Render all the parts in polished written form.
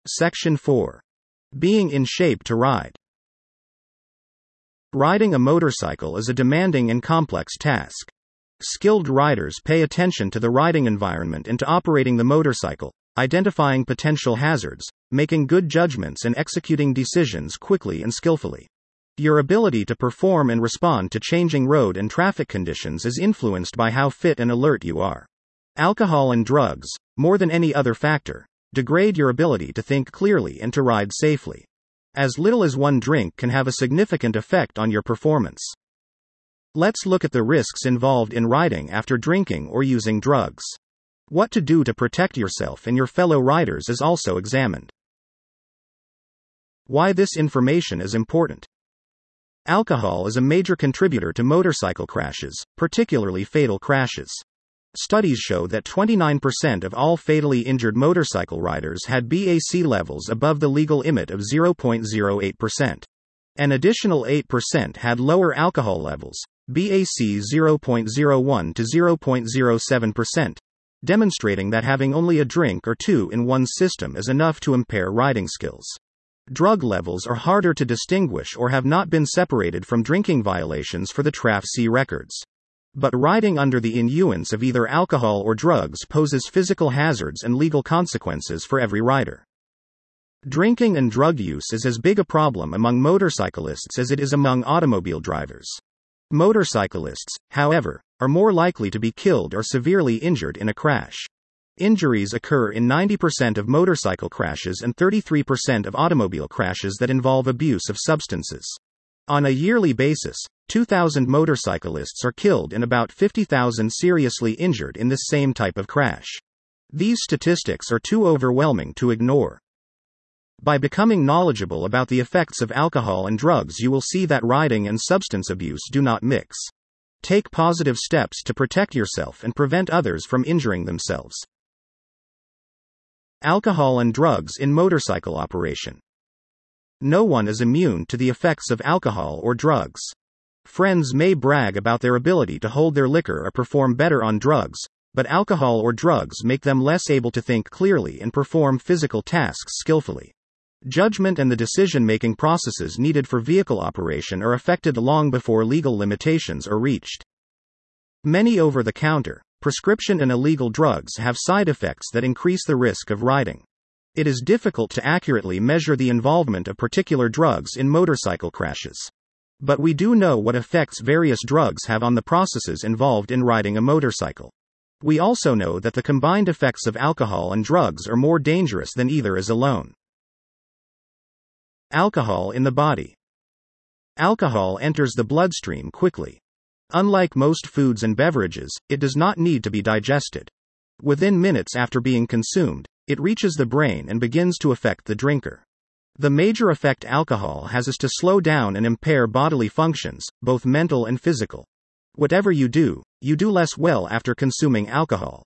Section 4. Being in shape to ride. Riding a motorcycle is a demanding and complex task. Skilled riders pay attention to the riding environment and to operating the motorcycle, identifying potential hazards, making good judgments and executing decisions quickly and skillfully. Your ability to perform and respond to changing road and traffic conditions is influenced by how fit and alert you are. Alcohol and drugs, more than any other factor, degrade your ability to think clearly and to ride safely. As little as one drink can have a significant effect on your performance. Let's look at the risks involved in riding after drinking or using drugs. What to do to protect yourself and your fellow riders is also examined. Why this information is important. Alcohol is a major contributor to motorcycle crashes, particularly fatal crashes. Studies show that 29% of all fatally injured motorcycle riders had BAC levels above the legal limit of 0.08%. An additional 8% had lower alcohol levels, BAC 0.01 to 0.07%, demonstrating that having only a drink or two in one's system is enough to impair riding skills. Drug levels are harder to distinguish or have not been separated from drinking violations for the TRAFC records. But riding under the influence of either alcohol or drugs poses physical hazards and legal consequences for every rider. Drinking and drug use is as big a problem among motorcyclists as it is among automobile drivers. Motorcyclists, however, are more likely to be killed or severely injured in a crash. Injuries occur in 90% of motorcycle crashes and 33% of automobile crashes that involve abuse of substances. On a yearly basis, 2,000 motorcyclists are killed and about 50,000 seriously injured in this same type of crash. These statistics are too overwhelming to ignore. By becoming knowledgeable about the effects of alcohol and drugs, you will see that riding and substance abuse do not mix. Take positive steps to protect yourself and prevent others from injuring themselves. Alcohol and drugs in motorcycle operation. No one is immune to the effects of alcohol or drugs. Friends may brag about their ability to hold their liquor or perform better on drugs, but alcohol or drugs make them less able to think clearly and perform physical tasks skillfully. Judgment and the decision-making processes needed for vehicle operation are affected long before legal limitations are reached. Many over-the-counter, prescription and illegal drugs have side effects that increase the risk of riding. It is difficult to accurately measure the involvement of particular drugs in motorcycle crashes. But we do know what effects various drugs have on the processes involved in riding a motorcycle. We also know that the combined effects of alcohol and drugs are more dangerous than either is alone. Alcohol in the body. Alcohol enters the bloodstream quickly. Unlike most foods and beverages, it does not need to be digested. Within minutes after being consumed, it reaches the brain and begins to affect the drinker. The major effect alcohol has is to slow down and impair bodily functions, both mental and physical. Whatever you do less well after consuming alcohol.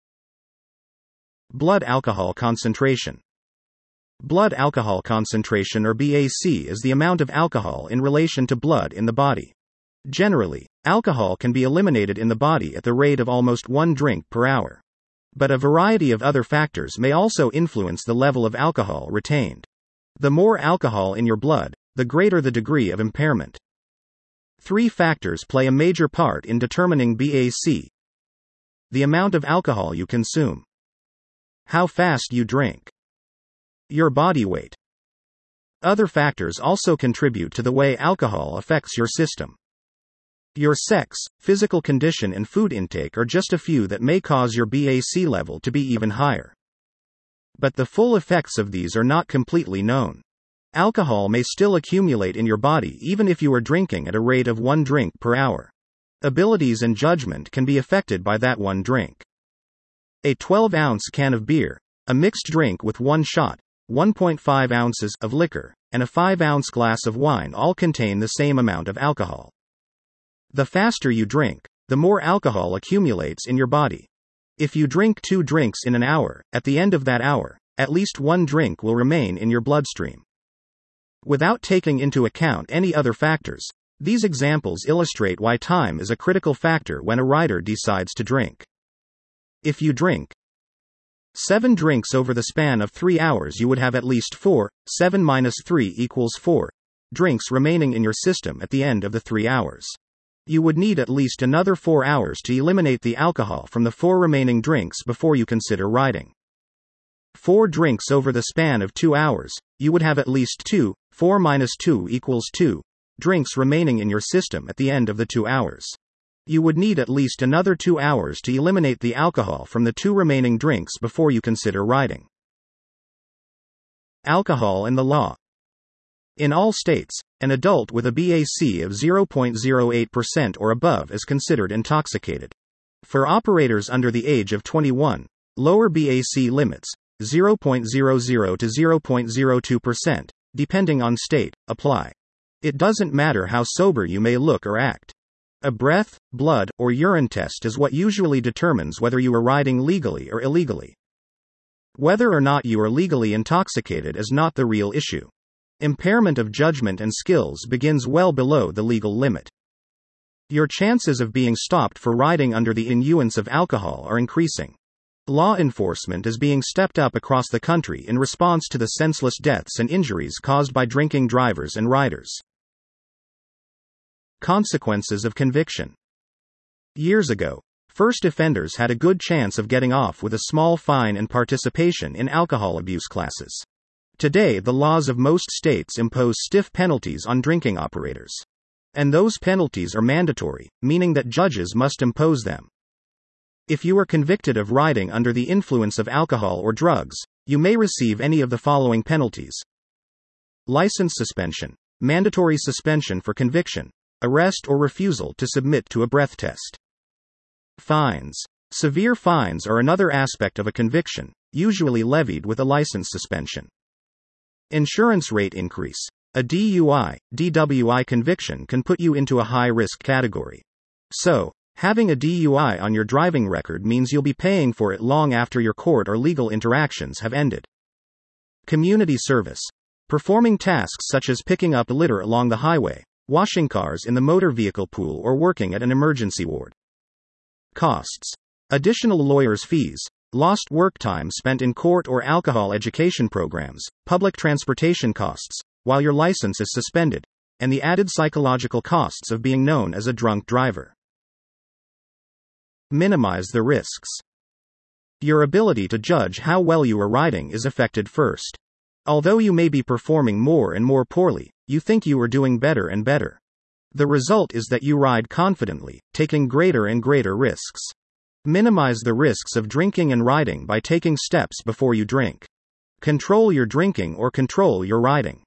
Blood alcohol concentration. Blood alcohol concentration, or BAC, is the amount of alcohol in relation to blood in the body. Generally, alcohol can be eliminated in the body at the rate of almost 1 drink per hour. But a variety of other factors may also influence the level of alcohol retained. The more alcohol in your blood, the greater the degree of impairment. 3 factors play a major part in determining BAC. The amount of alcohol you consume. How fast you drink. Your body weight. Other factors also contribute to the way alcohol affects your system. Your sex, physical condition and food intake are just a few that may cause your BAC level to be even higher. But the full effects of these are not completely known. Alcohol may still accumulate in your body even if you are drinking at a rate of 1 drink per hour. Abilities and judgment can be affected by that 1 drink. A 12-ounce can of beer, a mixed drink with 1 shot, 1.5 ounces of liquor, and a 5-ounce glass of wine all contain the same amount of alcohol. The faster you drink, the more alcohol accumulates in your body. If you drink 2 drinks in an hour, at the end of that hour, at least 1 drink will remain in your bloodstream. Without taking into account any other factors, these examples illustrate why time is a critical factor when a rider decides to drink. If you drink 7 drinks over the span of 3 hours, you would have at least 4, 7 minus 3 equals 4, drinks remaining in your system at the end of the 3 hours. You would need at least another 4 hours to eliminate the alcohol from the 4 remaining drinks before you consider riding. 4 drinks over the span of 2 hours, you would have at least 2, 4 minus 2 equals 2, drinks remaining in your system at the end of the 2 hours. You would need at least another 2 hours to eliminate the alcohol from the 2 remaining drinks before you consider riding. Alcohol and the law. In all states, an adult with a BAC of 0.08% or above is considered intoxicated. For operators under the age of 21, lower BAC limits, 0.00 to 0.02%, depending on state, apply. It doesn't matter how sober you may look or act. A breath, blood, or urine test is what usually determines whether you are riding legally or illegally. Whether or not you are legally intoxicated is not the real issue. Impairment of judgment and skills begins well below the legal limit. Your chances of being stopped for riding under the influence of alcohol are increasing. Law enforcement is being stepped up across the country in response to the senseless deaths and injuries caused by drinking drivers and riders. Consequences of conviction. Years ago, first offenders had a good chance of getting off with a small fine and participation in alcohol abuse classes. Today, the laws of most states impose stiff penalties on drinking operators. And those penalties are mandatory, meaning that judges must impose them. If you are convicted of riding under the influence of alcohol or drugs, you may receive any of the following penalties: license suspension, mandatory suspension for conviction, arrest or refusal to submit to a breath test. Fines. Severe fines are another aspect of a conviction, usually levied with a license suspension. Insurance rate increase. A DUI, DWI conviction can put you into a high-risk category. So, having a DUI on your driving record means you'll be paying for it long after your court or legal interactions have ended. Community service. Performing tasks such as picking up litter along the highway, washing cars in the motor vehicle pool, or working at an emergency ward. Costs. Additional lawyers' fees, lost work time spent in court or alcohol education programs, public transportation costs, while your license is suspended, and the added psychological costs of being known as a drunk driver. Minimize the risks. Your ability to judge how well you are riding is affected first. Although you may be performing more and more poorly, you think you are doing better and better. The result is that you ride confidently, taking greater and greater risks. Minimize the risks of drinking and riding by taking steps before you drink. Control your drinking or control your riding.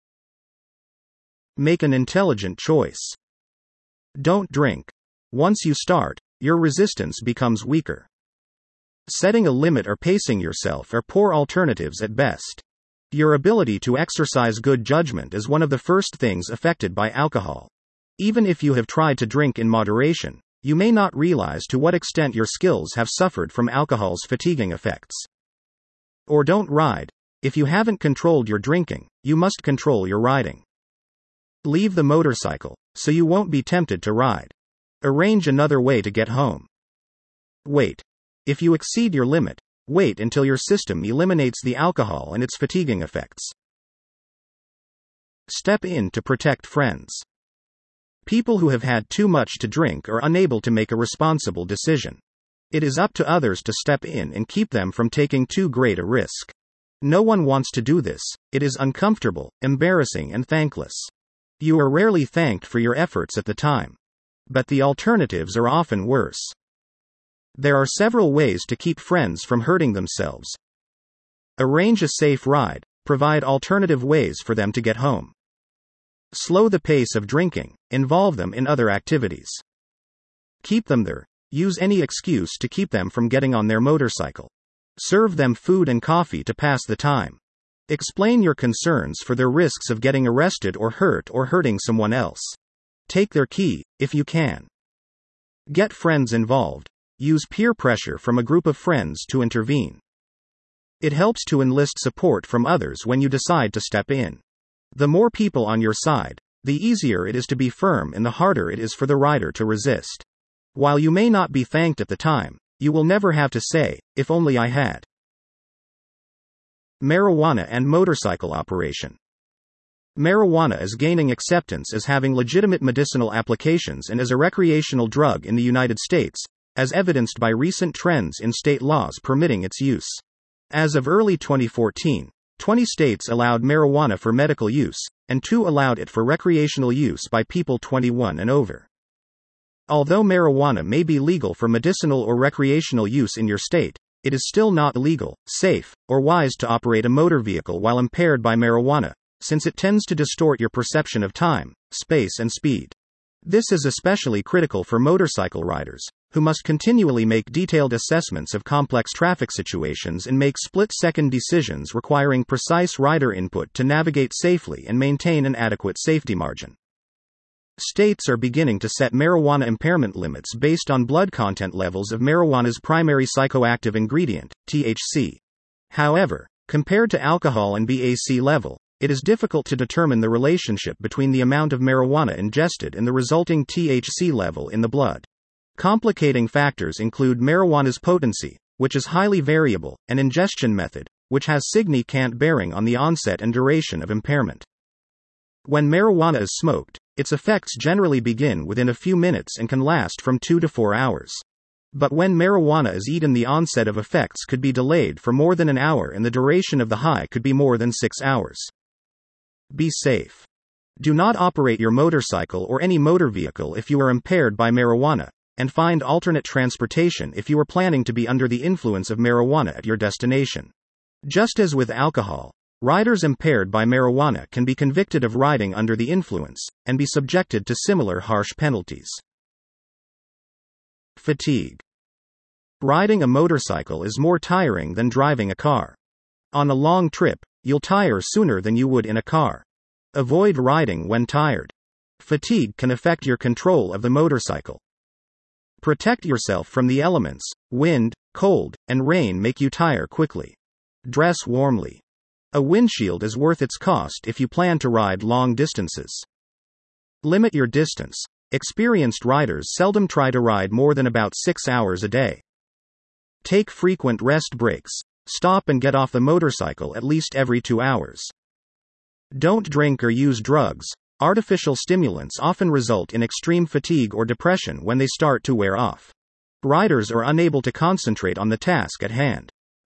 Make an intelligent choice. Don't drink. Once you start, your resistance becomes weaker. Setting a limit or pacing yourself are poor alternatives at best. Your ability to exercise good judgment is one of the first things affected by alcohol. Even if you have tried to drink in moderation, you may not realize to what extent your skills have suffered from alcohol's fatiguing effects. Or don't ride. If you haven't controlled your drinking, you must control your riding. Leave the motorcycle, so you won't be tempted to ride. Arrange another way to get home. Wait. If you exceed your limit, wait until your system eliminates the alcohol and its fatiguing effects. Step in to protect friends. People who have had too much to drink are unable to make a responsible decision. It is up to others to step in and keep them from taking too great a risk. No one wants to do this. It is uncomfortable, embarrassing, and thankless. You are rarely thanked for your efforts at the time. But the alternatives are often worse. There are several ways to keep friends from hurting themselves. Arrange a safe ride, provide alternative ways for them to get home. Slow the pace of drinking, involve them in other activities. Keep them there, use any excuse to keep them from getting on their motorcycle. Serve them food and coffee to pass the time. Explain your concerns for their risks of getting arrested or hurting someone else. Take their key, if you can. Get friends involved. Use peer pressure from a group of friends to intervene. It helps to enlist support from others when you decide to step in. The more people on your side, the easier it is to be firm and the harder it is for the rider to resist. While you may not be thanked at the time, you will never have to say, "If only I had." Marijuana and motorcycle operation. Marijuana is gaining acceptance as having legitimate medicinal applications and as a recreational drug in the United States, as evidenced by recent trends in state laws permitting its use. As of early 2014, 20 states allowed marijuana for medical use, and 2 allowed it for recreational use by people 21 and over. Although marijuana may be legal for medicinal or recreational use in your state, it is still not legal, safe, or wise to operate a motor vehicle while impaired by marijuana, since it tends to distort your perception of time, space, and speed. This is especially critical for motorcycle riders, who must continually make detailed assessments of complex traffic situations and make split-second decisions requiring precise rider input to navigate safely and maintain an adequate safety margin. States are beginning to set marijuana impairment limits based on blood content levels of marijuana's primary psychoactive ingredient, THC. However, compared to alcohol and BAC level, it is difficult to determine the relationship between the amount of marijuana ingested and the resulting THC level in the blood. Complicating factors include marijuana's potency, which is highly variable, and ingestion method, which has significant bearing on the onset and duration of impairment. When marijuana is smoked, its effects generally begin within a few minutes and can last from 2 to 4 hours. But when marijuana is eaten, the onset of effects could be delayed for more than an hour and the duration of the high could be more than 6 hours. Be safe. Do not operate your motorcycle or any motor vehicle if you are impaired by marijuana, and find alternate transportation if you are planning to be under the influence of marijuana at your destination. Just as with alcohol, riders impaired by marijuana can be convicted of riding under the influence, and be subjected to similar harsh penalties. Fatigue. Riding a motorcycle is more tiring than driving a car. On a long trip, you'll tire sooner than you would in a car. Avoid riding when tired. Fatigue can affect your control of the motorcycle. Protect yourself from the elements. Wind, cold, and rain make you tire quickly. Dress warmly. A windshield is worth its cost if you plan to ride long distances. Limit your distance. Experienced riders seldom try to ride more than about 6 hours a day. Take frequent rest breaks. Stop and get off the motorcycle at least every 2 hours. Don't drink or use drugs. Artificial stimulants often result in extreme fatigue or depression when they start to wear off. Riders are unable to concentrate on the task at hand.